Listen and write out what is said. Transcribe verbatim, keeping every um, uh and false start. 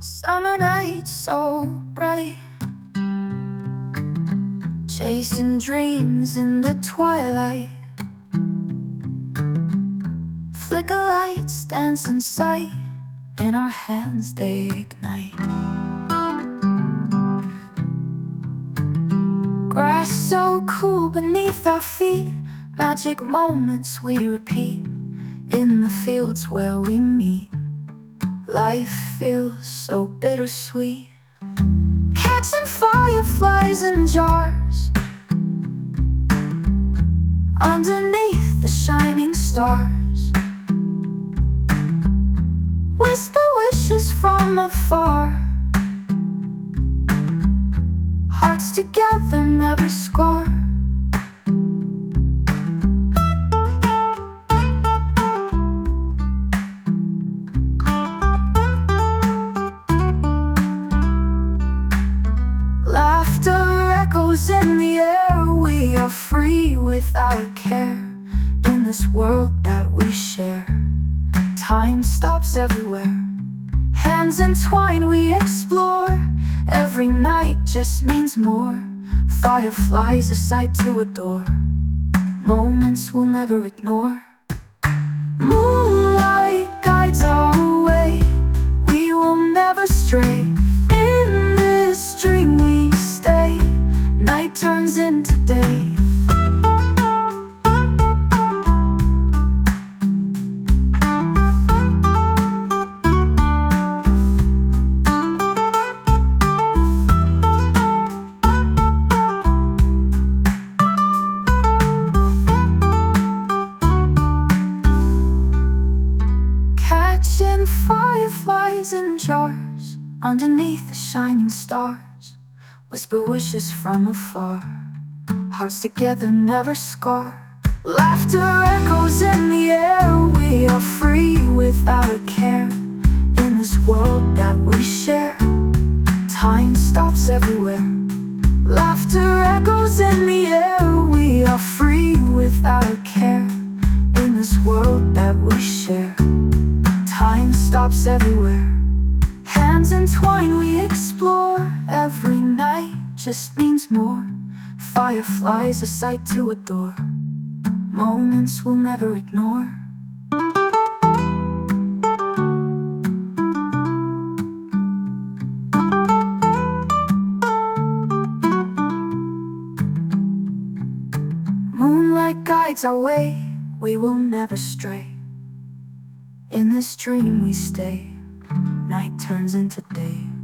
Summer nights so bright, chasing dreams in the twilight. Flicker lights dance in sight, in our hands they ignite. Grass so cool beneath our feet, magic moments we repeat. In the fields where we meet, life feels so bittersweet. Catching fireflies in jars, underneath the shining stars. Whisper wishes from afar, hearts together never score. Laughter echoes in the air, we are free without a care. In this world that we share, time stops everywhere. Hands entwined we explore, every night just means more. Fireflies a sight to adore, moments we'll never ignore. Moonlight guides our way, we will never stray. In this dream we stay, night turns into day. Catching fireflies in jars, underneath the shining stars. Whisper wishes from afar, hearts together never scar. Laughter echoes in the air, we are free without a care. In this world that we share, time stops everywhere. Laughter echoes in the air, we are free without a care. In this world that we share, time stops everywhere. Hands entwined we explore, every night just means more. Fireflies a sight to adore, moments we'll never ignore. Moonlight guides our way, we will never stray. In this dream we stay, night turns into day.